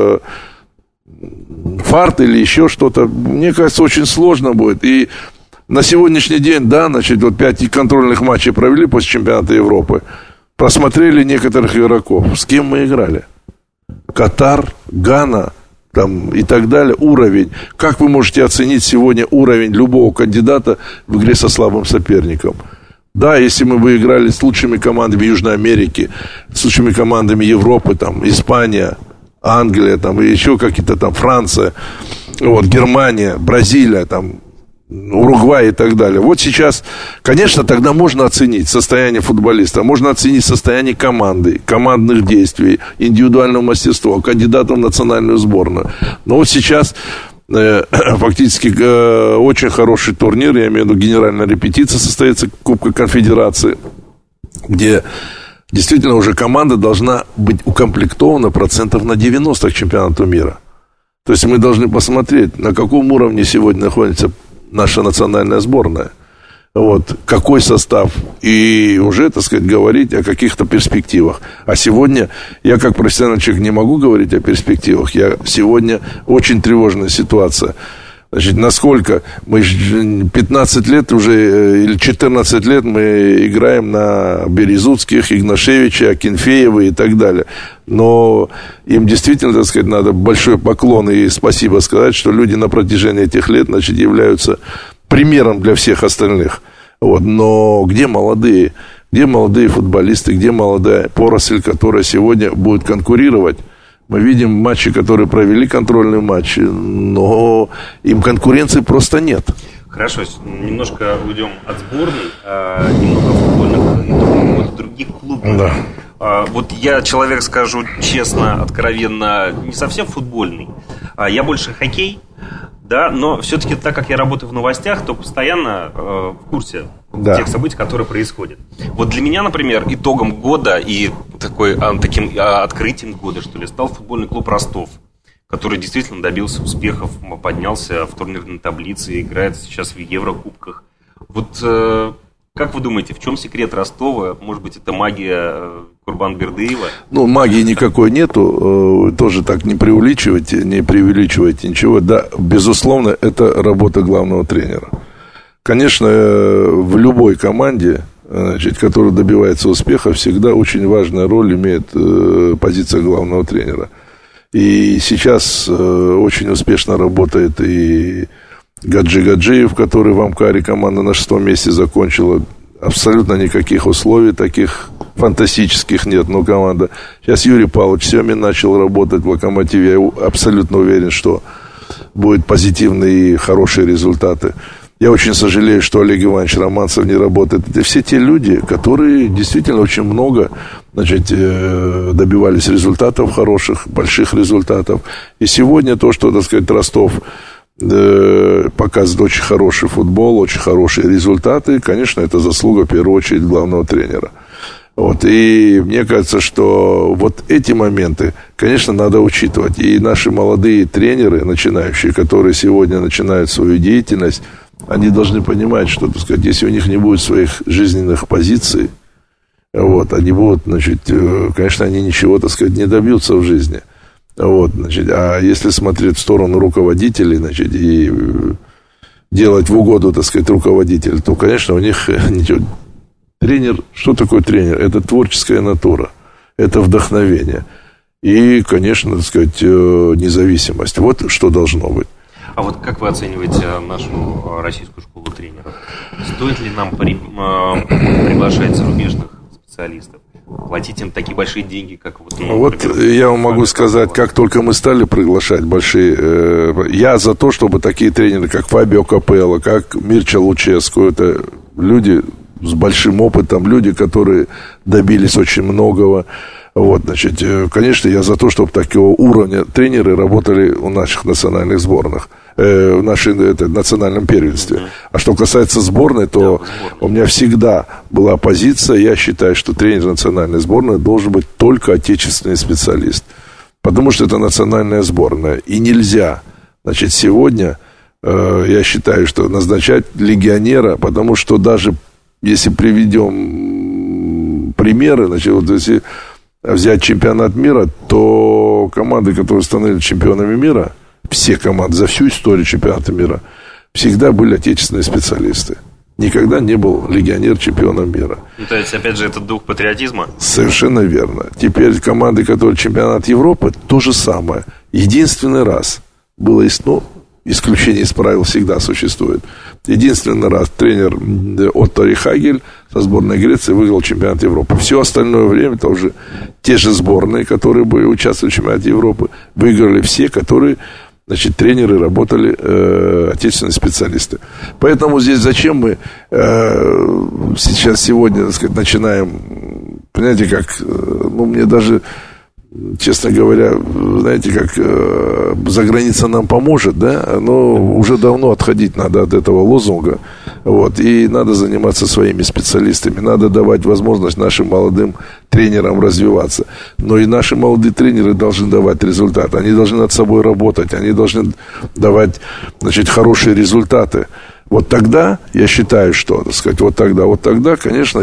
фарт или еще что-то. Мне кажется, очень сложно будет. И на сегодняшний день, да, значит, вот пять контрольных матчей провели после чемпионата Европы. Просмотрели некоторых игроков. С кем мы играли? Катар, Гана, там, и так далее, уровень. Как вы можете оценить сегодня уровень любого кандидата в игре со слабым соперником? Да, если мы бы играли с лучшими командами Южной Америки, с лучшими командами Европы, там, Испания, Англия, там, и еще какие-то там, Франция, вот, Германия, Бразилия, там, Уругвай и так далее. Вот сейчас, конечно, тогда можно оценить состояние футболиста, можно оценить состояние команды, командных действий, индивидуального мастерства, кандидатов в национальную сборную. Но вот сейчас э, фактически э, очень хороший турнир, я имею в виду генеральная репетиция состоится Кубка Конфедерации, где действительно уже команда должна быть укомплектована процентов на девяносто к чемпионату мира. То есть мы должны посмотреть, на каком уровне сегодня находится наша национальная сборная, вот, какой состав, и уже, так сказать, говорить о каких-то перспективах. А сегодня я, как профессиональный человек, не могу говорить о перспективах. Я сегодня очень тревожная ситуация. Значит, насколько мы пятнадцать лет уже, или четырнадцать лет мы играем на Березутских, Игнашевича, Акинфеева и так далее. Но им действительно, так сказать, надо большой поклон и спасибо сказать, что люди на протяжении этих лет, значит, являются примером для всех остальных. Вот. Но где молодые? Где молодые футболисты? Где молодая поросль, которая сегодня будет конкурировать? Мы видим матчи, которые провели контрольные матчи, но им конкуренции просто нет. Хорошо, немножко уйдем от сборной, а, немного футбольных итогов от других клубов. Да. А, вот я человек, скажу честно, откровенно, не совсем футбольный. А, я больше хоккей, да, но все-таки, так как я работаю в новостях, то постоянно э, в курсе да. тех событий, которые происходят. Вот для меня, например, итогом года и такой, а, таким а, открытием года, что ли, стал футбольный клуб «Ростов», который действительно добился успехов, поднялся в турнирной таблице, играет сейчас в Еврокубках. Вот э, как вы думаете, в чем секрет Ростова? Может быть, это магия Курбанбердыева? Ну, магии никакой нету, тоже так не преувеличивайте, не преувеличивайте ничего. Да, безусловно, это работа главного тренера. Конечно, в любой команде, значит, которая добивается успеха, всегда очень важная роль имеет позиция главного тренера. И сейчас очень успешно работает и Гаджи Гаджиев, который в Амкаре команда на шестом месте закончила. Абсолютно никаких условий таких фантастических нет, но команда. Сейчас Юрий Павлович Семин начал работать в «Локомотиве». Я абсолютно уверен, что будут позитивные и хорошие результаты. Я очень сожалею, что Олег Иванович Романцев не работает. Это все те люди, которые действительно очень много, значит, добивались результатов хороших, больших результатов. И сегодня то, что, так сказать, Ростов показывает очень хороший футбол, очень хорошие результаты, конечно, это заслуга, в первую очередь, главного тренера. Вот, и мне кажется, что вот эти моменты, конечно, надо учитывать. И наши молодые тренеры, начинающие, которые сегодня начинают свою деятельность, они должны понимать, что, так сказать, если у них не будет своих жизненных позиций, вот, они будут, значит, конечно, они ничего, так сказать, не добьются в жизни. Вот, значит, а если смотреть в сторону руководителей, значит, и делать в угоду, так сказать, руководителю, то, конечно, у них ничего. Тренер, что такое тренер? Это творческая натура, это вдохновение и, конечно, так сказать, независимость. Вот что должно быть. А вот как вы оцениваете нашу российскую школу тренеров? Стоит ли нам при, э, приглашать зарубежных специалистов? Платить им такие большие деньги, как вот... Ну, вот например, я вам могу сказать, как только мы стали приглашать большие... Э, я за то, чтобы такие тренеры, как Фабио Капелло, как Мирча Луческу, это люди с большим опытом, люди, которые добились очень многого. Вот, значит, конечно, я за то, чтобы такого уровня тренеры работали у наших национальных сборных, э, в нашем это, национальном первенстве. Mm-hmm. А что касается сборной, то yeah, сборной. У меня всегда была позиция, я считаю, что тренер национальной сборной должен быть только отечественный специалист. Потому что это национальная сборная. И нельзя, значит, сегодня, э, я считаю, что назначать легионера, потому что даже если приведем примеры, значит, вот если взять чемпионат мира, то команды, которые становились чемпионами мира, все команды за всю историю чемпионата мира, всегда были отечественные специалисты. Никогда не был легионер чемпионом мира. Ну, то есть, опять же, это дух патриотизма? Совершенно верно. Теперь команды, которые чемпионат Европы, то же самое. Единственный раз было, ну, исключение из правил всегда существует. Единственный раз тренер Отто Рихагель со сборной Греции выиграл чемпионат Европы. Все остальное время, это уже те же сборные, которые были участвовали в чемпионате Европы, выиграли все, которые, значит, тренеры работали, э, отечественные специалисты. Поэтому здесь зачем мы э, сейчас, сегодня, так сказать, начинаем, понимаете, как, э, ну, мне даже, честно говоря, знаете, как э, за граница нам поможет, да, но уже давно отходить надо от этого лозунга, вот, и надо заниматься своими специалистами, надо давать возможность нашим молодым тренерам развиваться, но и наши молодые тренеры должны давать результат, они должны над собой работать, они должны давать, значит, хорошие результаты. Вот тогда, я считаю, что, так сказать, вот тогда, вот тогда, конечно,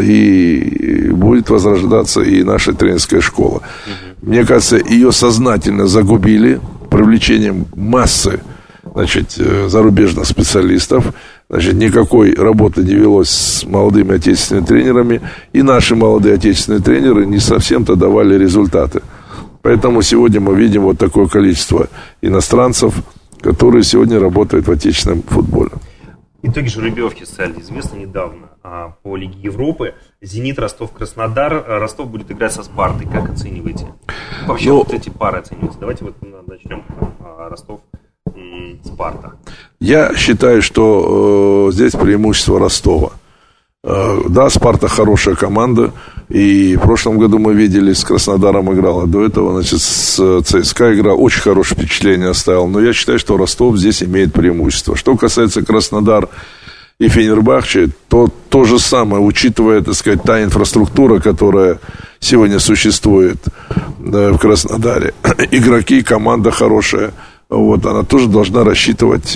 и будет возрождаться и наша тренерская школа. Угу. Мне кажется, ее сознательно загубили привлечением массы, значит, зарубежных специалистов. Значит, никакой работы не велось с молодыми отечественными тренерами, и наши молодые отечественные тренеры не совсем-то давали результаты. Поэтому сегодня мы видим вот такое количество иностранцев, которые сегодня работают в отечественном футболе. Итоги жеребьевки стали известны недавно а, по Лиге Европы. «Зенит», Ростов, Краснодар. Ростов будет играть со «Спартой». Как оцениваете? Вообще, ну, вот эти пары оцениваете. Давайте вот начнем. А, Ростов, м- «Спарта». Я считаю, что э, здесь преимущество Ростова. Э, да, «Спарта» хорошая команда. И в прошлом году мы видели, с Краснодаром играла. До этого, значит, с ЦСКА играл. Очень хорошее впечатление оставил. Но я считаю, что Ростов здесь имеет преимущество. Что касается Краснодар и Фенербахче, то то же самое, учитывая, так сказать, та инфраструктура, которая сегодня существует, да, в Краснодаре. Игроки, команда хорошая. Вот, она тоже должна рассчитывать э,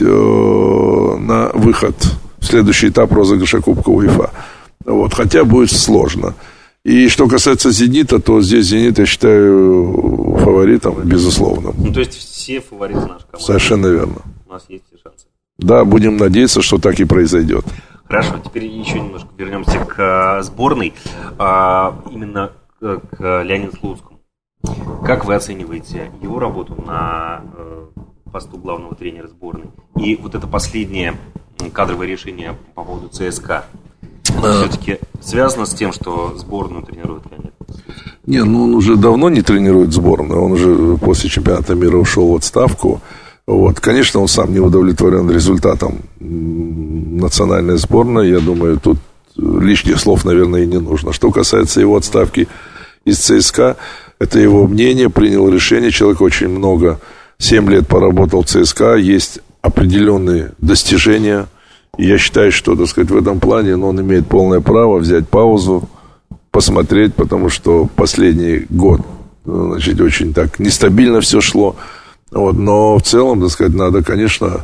на выход в следующий этап розыгрыша Кубка УЕФА. Вот, хотя будет сложно. И что касается «Зенита», то здесь «Зенит», я считаю, фаворитом, безусловно. Ну, то есть все фавориты нашей команды. Совершенно верно. У нас есть и шансы. Да, будем надеяться, что так и произойдет. Хорошо, теперь еще немножко вернемся к сборной, а, именно к, к Леониду Слуцкому. Как вы оцениваете его работу на э, посту главного тренера сборной? И вот это последнее кадровое решение по поводу ЦСКА. Все-таки связано с тем, что сборную тренирует Леонид? Не, ну он уже давно не тренирует сборную. Он уже после чемпионата мира ушел в отставку. Вот. Конечно, он сам не удовлетворен результатом национальной сборной. Я думаю, тут лишних слов, наверное, и не нужно. Что касается его отставки из ЦСКА, это его мнение, принял решение. Человек очень много, семь лет поработал в ЦСКА, есть определенные достижения. И я считаю, что, так сказать, в этом плане, ну, он имеет полное право взять паузу, посмотреть, потому что последний год, значит, очень так нестабильно все шло. Вот, но в целом, так сказать, надо, конечно,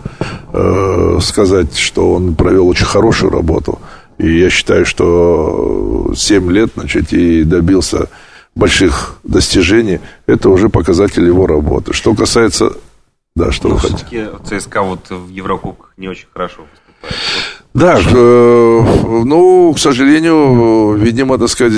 э, сказать, что он провел очень хорошую работу. И я считаю, что семь лет, значит, и добился больших достижений. Это уже показатель его работы. Что касается... Да, что но вы все-таки ЦСКА вот в Еврокубках не очень хорошо выступает. Да, э, ну, к сожалению, видимо, так сказать,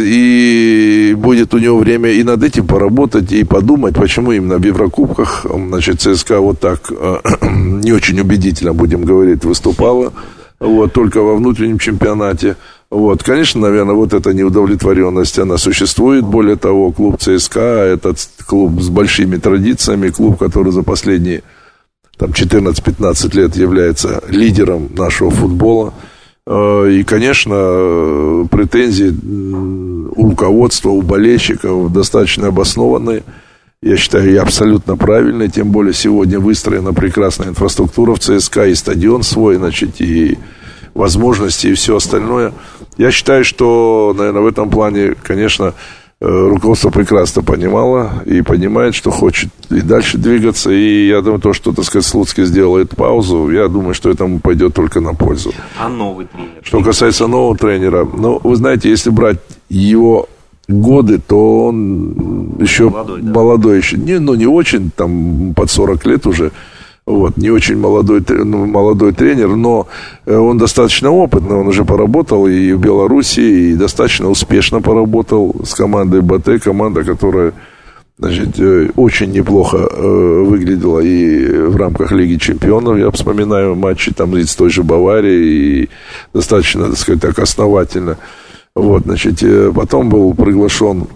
и будет у него время и над этим поработать, и подумать, почему именно в Еврокубках, значит, ЦСКА вот так э, не очень убедительно, будем говорить, выступала, вот, только во внутреннем чемпионате. Вот, конечно, наверное, вот эта неудовлетворенность, она существует. Более того, клуб ЦСКА, этот клуб с большими традициями, клуб, который за последние там, четырнадцать-пятнадцать лет является лидером нашего футбола. И, конечно, претензий у руководства, у болельщиков достаточно обоснованные. Я считаю, и абсолютно правильные. Тем более сегодня выстроена прекрасная инфраструктура в ЦСКА, и стадион свой, значит, и возможности, и все остальное. Я считаю, что, наверное, в этом плане, конечно, руководство прекрасно понимало и понимает, что хочет и дальше двигаться. И я думаю, то, что, так сказать, Слуцкий сделает паузу, я думаю, что этому пойдет только на пользу. А новый тренер? Что касается нового тренера, ну, вы знаете, если брать его годы, то он еще молодой, да? молодой еще. Не, ну, не очень, там, под сорок лет уже. Вот, не очень молодой, ну, молодой тренер, но он достаточно опытный, он уже поработал и в Беларуси, и достаточно успешно поработал с командой БТ, команда, которая, значит, очень неплохо выглядела и в рамках Лиги Чемпионов, я вспоминаю матчи там с той же Баварией, и достаточно, так сказать, так основательно. Вот, значит, потом был приглашен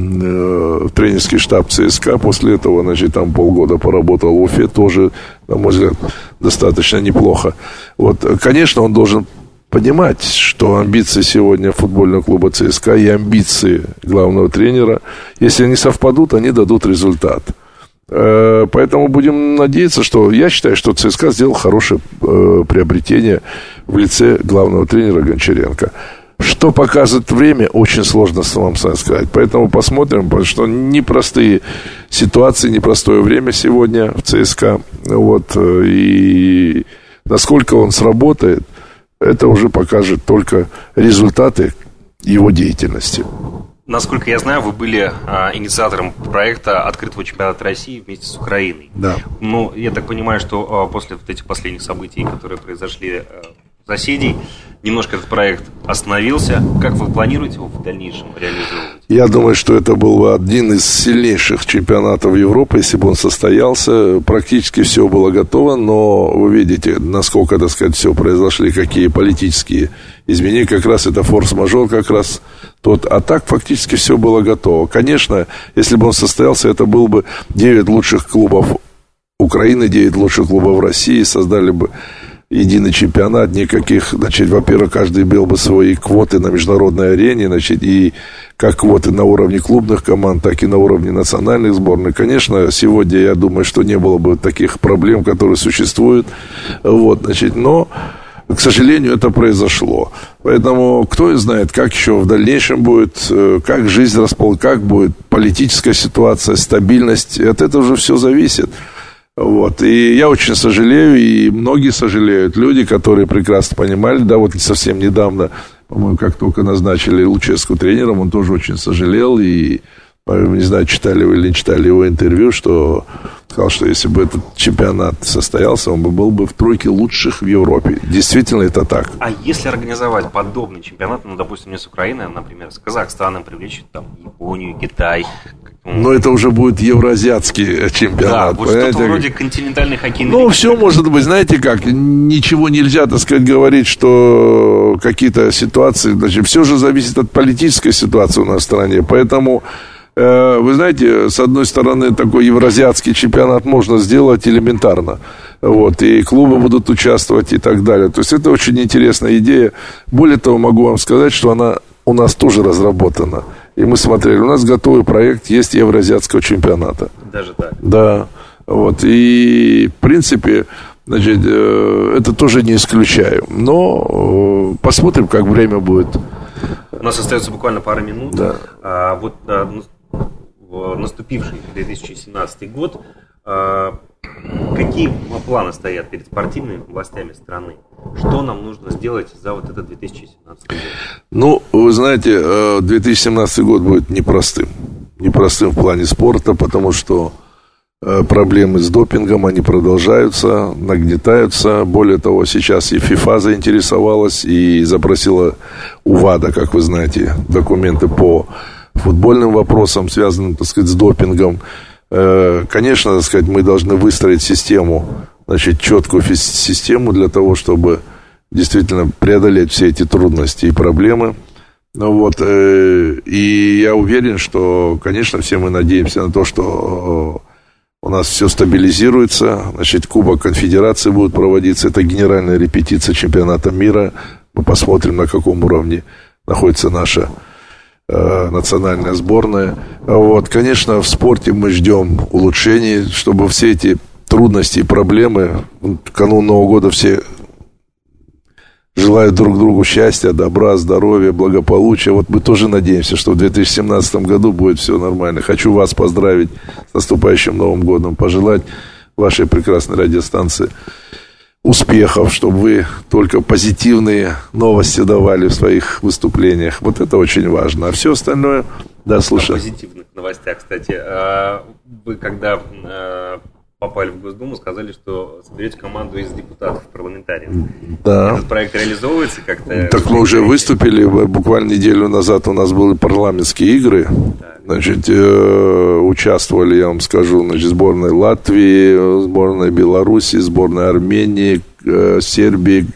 в тренерский штаб ЦСКА, после этого, значит, там полгода поработал в Уфе, тоже, на мой взгляд, достаточно неплохо. Вот, конечно, он должен понимать, что амбиции сегодня футбольного клуба ЦСКА и амбиции главного тренера, если они совпадут, они дадут результат. Поэтому будем надеяться, что, я считаю, что ЦСКА сделал хорошее приобретение в лице главного тренера Гончаренко. Что показывает время, очень сложно вам сказать. Поэтому посмотрим, потому что непростые ситуации, непростое время сегодня в ЦСКА. Вот, и насколько он сработает, это уже покажет только результаты его деятельности. Насколько я знаю, вы были а, инициатором проекта открытого чемпионата России вместе с Украиной. Да. Ну, я так понимаю, что а, после вот этих последних событий, которые произошли а, соседей, немножко этот проект остановился. Как вы планируете его в дальнейшем реализовывать? Я думаю, что это был бы один из сильнейших чемпионатов Европы, если бы он состоялся. Практически все было готово, но вы видите, насколько, так сказать, все произошли, какие политические изменения. Как раз это форс-мажор, как раз тот. А так фактически все было готово. Конечно, если бы он состоялся, это был бы девять лучших клубов Украины, девять лучших клубов России, создали бы единый чемпионат, никаких, значит, во-первых, каждый имел бы свои квоты на международной арене, значит, и как квоты на уровне клубных команд, так и на уровне национальных сборных. Конечно, сегодня, я думаю, что не было бы таких проблем, которые существуют, вот, значит, но, к сожалению, это произошло. Поэтому, кто знает, как еще в дальнейшем будет, как жизнь расположена, как будет политическая ситуация, стабильность, от этого уже все зависит. Вот, и я очень сожалею, и многие сожалеют, люди, которые прекрасно понимали, да, вот совсем недавно, по-моему, как только назначили Луческу тренером, он тоже очень сожалел, и, не знаю, читали вы или не читали его интервью, что сказал, что если бы этот чемпионат состоялся, он бы был бы в тройке лучших в Европе. Действительно, это так. А если организовать подобный чемпионат, ну, допустим, не с Украиной, а, например, с Казахстаном, привлечь там Японию, Китай? Но это уже будет евроазиатский чемпионат. Да, вот что-то вроде континентальной хоккейной Ну, лиги. все может быть, знаете как, ничего нельзя, так сказать, говорить, что какие-то ситуации, значит, все же зависит от политической ситуации у нас в стране, поэтому, э, вы знаете, с одной стороны, такой евроазиатский чемпионат можно сделать элементарно, вот, и клубы будут участвовать и так далее, то есть это очень интересная идея, более того, могу вам сказать, что она у нас тоже разработана. И мы смотрели, у нас готовый проект есть евроазиатского чемпионата. Даже так? Да, вот, и, в принципе, значит, это тоже не исключаю. Но посмотрим, как время будет. У нас остается буквально пара минут. Да. А, вот а, наступивший две тысячи семнадцатый год, а, какие планы стоят перед спортивными властями страны? Что нам нужно сделать за вот этот две тысячи семнадцатый год? Ну, вы знаете, две тысячи семнадцатый год будет непростым. Непростым в плане спорта, потому что проблемы с допингом, они продолжаются, нагнетаются. Более того, сейчас и ФИФА заинтересовалась и запросила у ВАДА, как вы знаете, документы по футбольным вопросам, связанным, так сказать, с допингом. Конечно, так сказать, мы должны выстроить систему, значит, четкую систему для того, чтобы действительно преодолеть все эти трудности и проблемы. Ну, вот, и я уверен, что, конечно, все мы надеемся на то, что у нас все стабилизируется, значит, Кубок Конфедерации будет проводиться, это генеральная репетиция чемпионата мира, мы посмотрим, на каком уровне находится наша э, национальная сборная. Вот, конечно, в спорте мы ждем улучшений, чтобы все эти трудности и проблемы, в канун Нового года все желают друг другу счастья, добра, здоровья, благополучия. Вот мы тоже надеемся, что в две тысячи семнадцатом году будет все нормально. Хочу вас поздравить с наступающим Новым годом, пожелать вашей прекрасной радиостанции успехов, чтобы вы только позитивные новости давали в своих выступлениях. Вот это очень важно. А все остальное, да, слушай. О позитивных новостях, кстати. Вы когда попали в Госдуму, сказали, что соберете команду из депутатов, парламентариев. Да. Этот проект реализовывается как-то? Так мы уже выступили, буквально неделю назад у нас были парламентские игры. Так. Значит, э, участвовали, я вам скажу, значит, сборная Латвии, сборная Беларуси, сборная Армении, э, Сербии,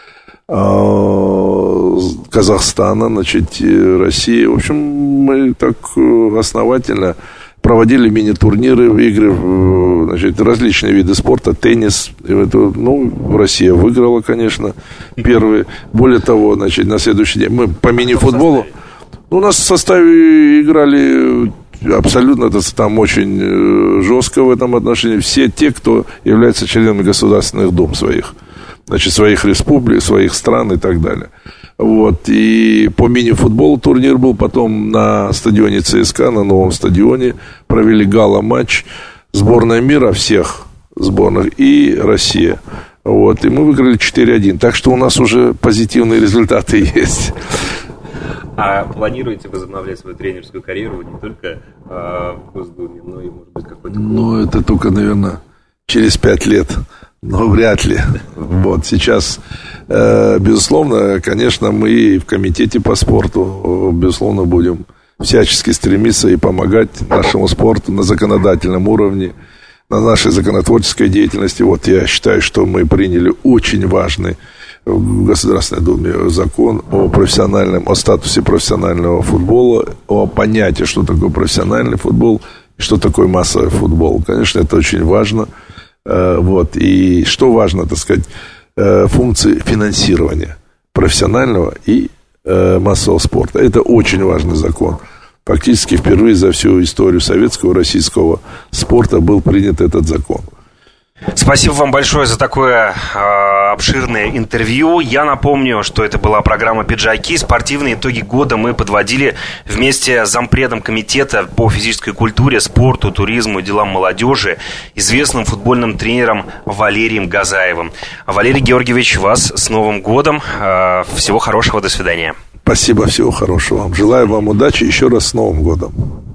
э, Казахстана, значит, России. В общем, мы так основательно проводили мини-турниры, игры, значит, различные виды спорта, теннис. И это, ну, Россия выиграла, конечно, первые. Более того, значит, на следующий день мы по мини-футболу. Ну, у нас в составе играли абсолютно, там очень жестко в этом отношении все те, кто является членами государственных дум своих. Значит, своих республик, своих стран и так далее. Вот, и по мини-футболу турнир был, потом на стадионе ЦСКА, на новом стадионе, провели гала-матч, сборная мира всех сборных и Россия. Вот, и мы выиграли четыре один, так что у нас уже позитивные результаты есть. А планируете возобновлять свою тренерскую карьеру не только э, в Госдуме, но и, может быть, какой-то... Ну, это только, наверное, через пять лет. Но вряд ли. Вот сейчас, э, безусловно, конечно, мы в комитете по спорту, безусловно, будем всячески стремиться и помогать нашему спорту на законодательном уровне, на нашей законотворческой деятельности. Вот я считаю, что мы приняли очень важный в Государственной Думе закон о профессиональном, о статусе профессионального футбола, о понятии, что такое профессиональный футбол и что такое массовый футбол. Конечно, это очень важно. Вот. И что важно, так сказать, функции финансирования профессионального и массового спорта. Это очень важный закон. Фактически впервые за всю историю советского, российского спорта был принят этот закон. Спасибо вам большое за такое э, обширное интервью. Я напомню, что это была программа «Пиджаки». Спортивные итоги года мы подводили вместе с зампредом комитета по физической культуре, спорту, туризму и делам молодежи, известным футбольным тренером Валерием Газаевым. Валерий Георгиевич, вас с Новым годом. Э, всего хорошего, до свидания. Спасибо, всего хорошего вам. Желаю вам удачи, еще раз с Новым годом.